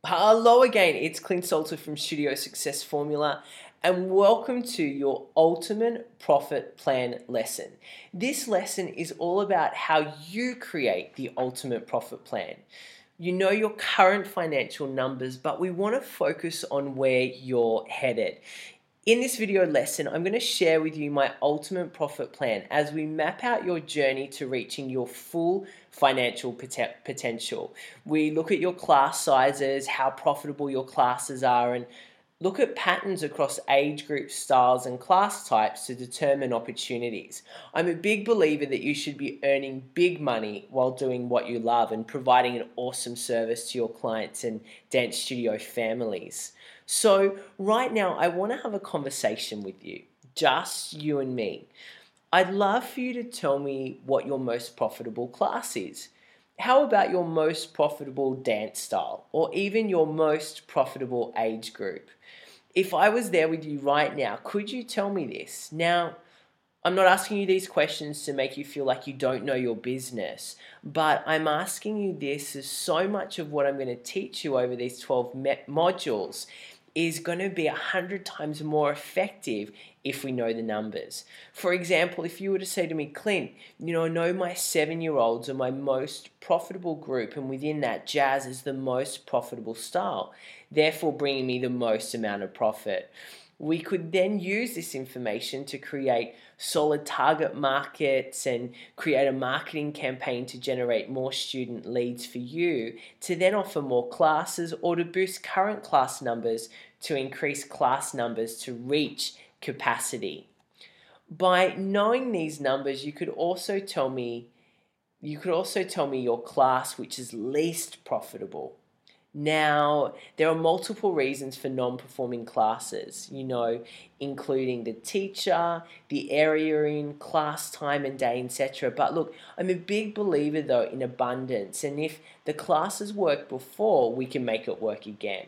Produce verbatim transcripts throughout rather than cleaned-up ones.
Hello again, it's Clint Salter from Studio Success Formula, and welcome to your Ultimate Profit Plan lesson. This lesson is all about how you create the ultimate profit plan. You know your current financial numbers, but we want to focus on where you're headed. In this video lesson, I'm going to share with you my ultimate profit plan as we map out your journey to reaching your full financial pot- potential. We look at your class sizes, how profitable your classes are, and look at patterns across age groups, styles, and class types to determine opportunities. I'm a big believer that you should be earning big money while doing what you love and providing an awesome service to your clients and dance studio families. So right now, I want to have a conversation with you, just you and me. I'd love for you to tell me what your most profitable class is. How about your most profitable dance style, or even your most profitable age group? If I was there with you right now, could you tell me this? Now, I'm not asking you these questions to make you feel like you don't know your business, but I'm asking you this as so much of what I'm going to teach you over these twelve me- modules is going to be a hundred times more effective if we know the numbers. For example, if you were to say to me, Clint, you know, I know my seven-year-olds are my most profitable group, and within that, jazz is the most profitable style, therefore bringing me the most amount of profit. We could then use this information to create solid target markets and create a marketing campaign to generate more student leads for you, to then offer more classes or to boost current class numbers to increase class numbers to reach capacity. By knowing these numbers, you could also tell me, you could also tell me your class which is least profitable. Now, there are multiple reasons for non-performing classes, you know, including the teacher, the area in, class time and day, et cetera. But look, I'm a big believer though in abundance, and if the classes worked before, we can make it work again.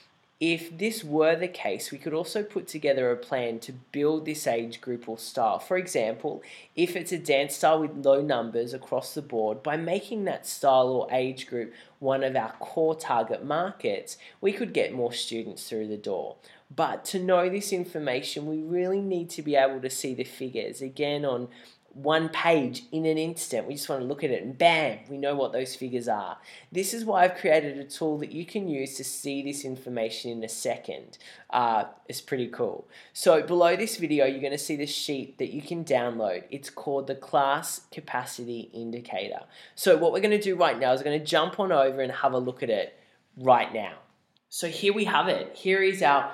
If this were the case, we could also put together a plan to build this age group or style. For example, if it's a dance style with low numbers across the board, by making that style or age group one of our core target markets, we could get more students through the door. But to know this information, we really need to be able to see the figures again on one page in an instant. We just want to look at it and bam, we know what those figures are. This is why I've created a tool that you can use to see this information in a second. Uh, it's pretty cool. So below this video, you're going to see the sheet that you can download. It's called the Class Capacity Indicator. So what we're going to do right now is we're going to jump on over and have a look at it right now. So here we have it. Here is our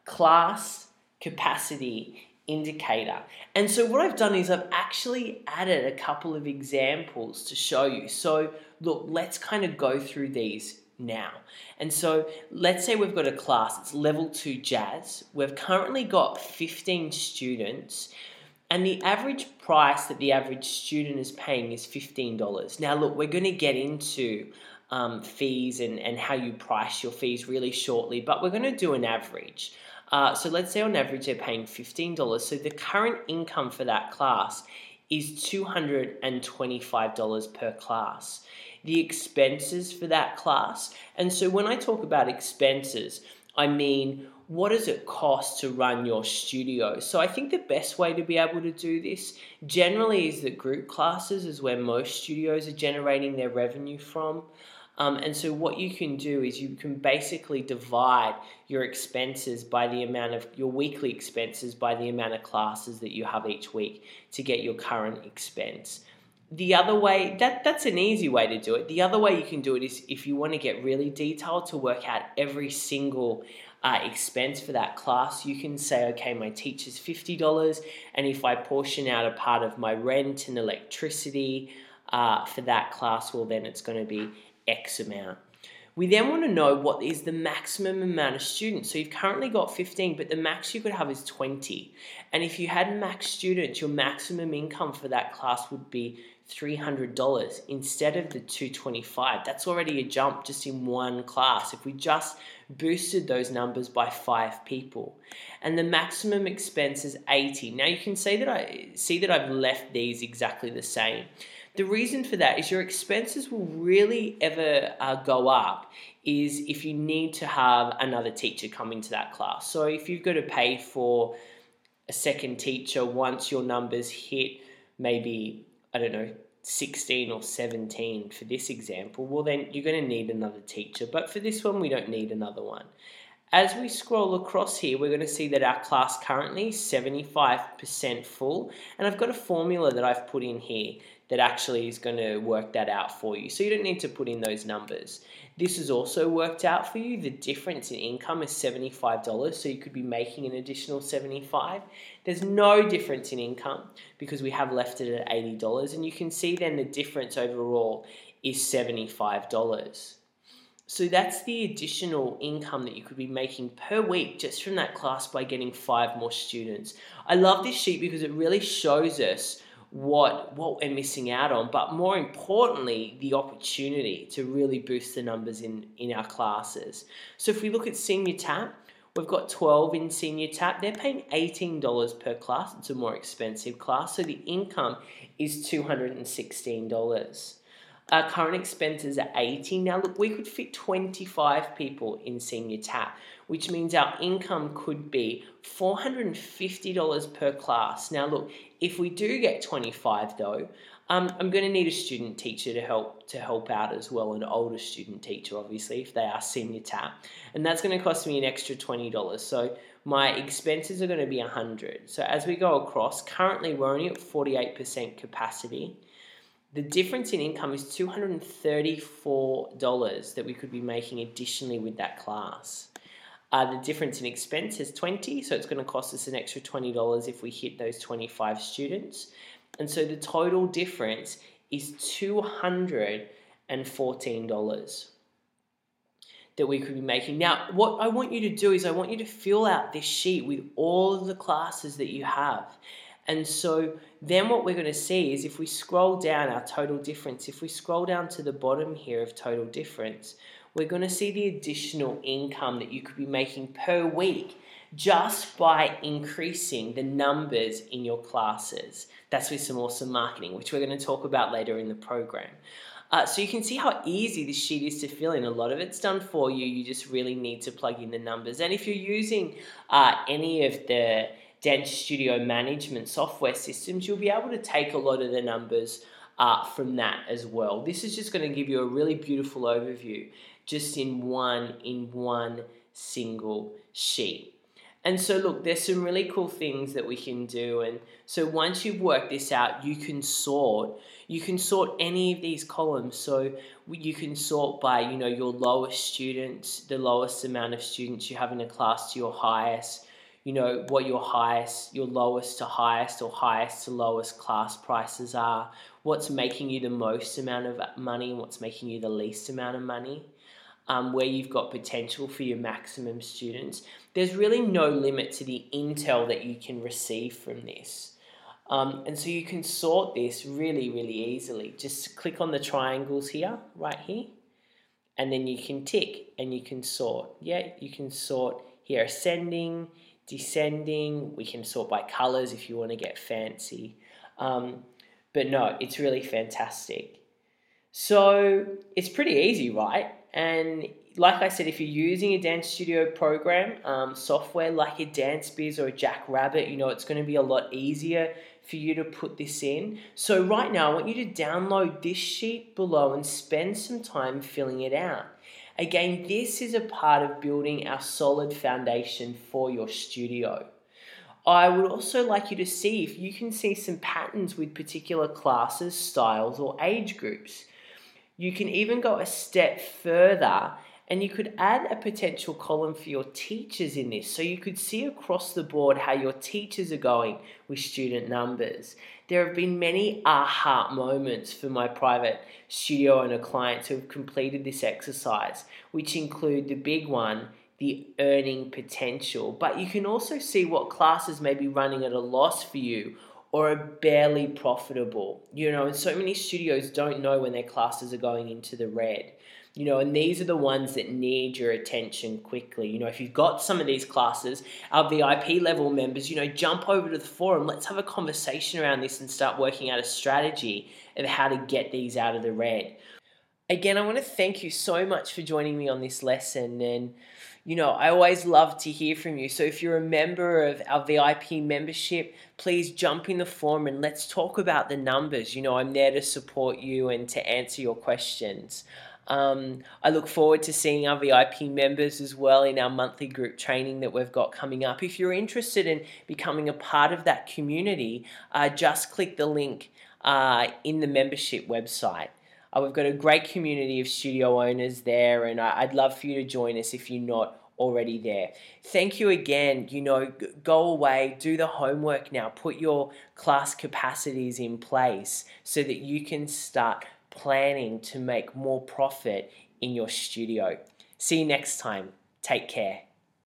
Class Capacity Indicator. And so what I've done is I've actually added a couple of examples to show you. So look, let's kind of go through these now. And so let's say we've got a class, it's level two jazz. We've currently got fifteen students, and the average price that the average student is paying is fifteen dollars. Now look, we're going to get into um, fees and, and how you price your fees really shortly, but we're going to do an average. Uh, so let's say on average they're paying fifteen dollars. So the current income for that class is two hundred twenty-five dollars per class. The expenses for that class, and so when I talk about expenses, I mean, what does it cost to run your studio? So I think the best way to be able to do this generally is that group classes is where most studios are generating their revenue from. Um, and so what you can do is you can basically divide your expenses by the amount of, your weekly expenses by the amount of classes that you have each week to get your current expense. The other way, that, that's an easy way to do it. The other way you can do it is if you want to get really detailed to work out every single uh, expense for that class, you can say, okay, my teacher's fifty dollars, and if I portion out a part of my rent and electricity uh, for that class, well, then it's going to be X amount. We then want to know what is the maximum amount of students. So you've currently got fifteen, but the max you could have is twenty. And if you had max students, your maximum income for that class would be three hundred dollars instead of the two hundred twenty-five dollars. That's already a jump just in one class if we just boosted those numbers by five people. And the maximum expense is eighty dollars. Now you can see that I see that I've left these exactly the same. The reason for that is your expenses will really ever uh, go up is if you need to have another teacher come into that class. So if you've got to pay for a second teacher once your numbers hit maybe, I don't know, sixteen or seventeen for this example, well then you're going to need another teacher. But for this one, we don't need another one. As we scroll across here, we're going to see that our class currently is seventy-five percent full. And I've got a formula that I've put in here that actually is going to work that out for you. So you don't need to put in those numbers. This is also worked out for you. The difference in income is seventy-five dollars, so you could be making an additional seventy-five dollars. There's no difference in income because we have left it at eighty dollars, and you can see then the difference overall is seventy-five dollars. So that's the additional income that you could be making per week just from that class by getting five more students. I love this sheet because it really shows us what, what we're missing out on, but more importantly, the opportunity to really boost the numbers in, in our classes. So if we look at Senior Tap, we've got twelve in Senior Tap. They're paying eighteen dollars per class. It's a more expensive class, so the income is two hundred sixteen dollars. Our current expenses are eighty. Now look, we could fit twenty-five people in Senior Tap, which means our income could be four hundred fifty dollars per class. Now look, if we do get twenty-five though, um, I'm going to need a student teacher to help to help out as well, an older student teacher obviously if they are Senior Tap, and that's going to cost me an extra twenty dollars. So my expenses are going to be one hundred dollars. So as we go across, currently we're only at forty-eight percent capacity. The difference in income is two hundred thirty-four dollars that we could be making additionally with that class. Uh, the difference in expense is twenty dollars, so it's going to cost us an extra twenty dollars if we hit those twenty-five students. And so the total difference is two hundred fourteen dollars that we could be making. Now, what I want you to do is I want you to fill out this sheet with all of the classes that you have. And so then what we're going to see is if we scroll down our total difference, if we scroll down to the bottom here of total difference, we're going to see the additional income that you could be making per week just by increasing the numbers in your classes. That's with some awesome marketing, which we're going to talk about later in the program. Uh, so you can see how easy this sheet is to fill in. A lot of it's done for you. You just really need to plug in the numbers. And if you're using uh, any of the Dentist Studio management software systems, you'll be able to take a lot of the numbers uh, from that as well. This is just going to give you a really beautiful overview just in one, in one single sheet. And so look, there's some really cool things that we can do. And so once you've worked this out, you can sort. You can sort any of these columns. So you can sort by, you know, your lowest students, the lowest amount of students you have in a class to your highest, you know, what your highest, your lowest to highest or highest to lowest class prices are, what's making you the most amount of money and what's making you the least amount of money, um, where you've got potential for your maximum students. There's really no limit to the intel that you can receive from this. Um, and so you can sort this really, really easily. Just click on the triangles here, right here, and then you can tick and you can sort. Yeah, you can sort here ascending, descending. We can sort by colors if you want to get fancy. Um, but no, it's really fantastic. So it's pretty easy, right? And like I said, if you're using a Dance Studio program, um, software like a DanceBiz or a Jackrabbit, you know, it's going to be a lot easier for you to put this in. So right now, I want you to download this sheet below and spend some time filling it out. Again, this is a part of building our solid foundation for your studio. I would also like you to see if you can see some patterns with particular classes, styles, or age groups. You can even go a step further and you could add a potential column for your teachers in this. So you could see across the board how your teachers are going with student numbers. There have been many aha moments for my private studio owner clients who have completed this exercise, which include the big one, the earning potential. But you can also see what classes may be running at a loss for you or are barely profitable. You know, and so many studios don't know when their classes are going into the red. You know, and these are the ones that need your attention quickly. You know, if you've got some of these classes, our V I P level members, you know, jump over to the forum. Let's have a conversation around this and start working out a strategy of how to get these out of the red. Again, I want to thank you so much for joining me on this lesson. And, you know, I always love to hear from you. So if you're a member of our V I P membership, please jump in the forum and let's talk about the numbers. You know, I'm there to support you and to answer your questions. Um, I look forward to seeing our V I P members as well in our monthly group training that we've got coming up. If you're interested in becoming a part of that community, uh, just click the link uh, in the membership website. Uh, we've got a great community of studio owners there, and I, I'd love for you to join us if you're not already there. Thank you again. You know, g- go away, do the homework now, put your class capacities in place so that you can start planning to make more profit in your studio. See you next time. Take care.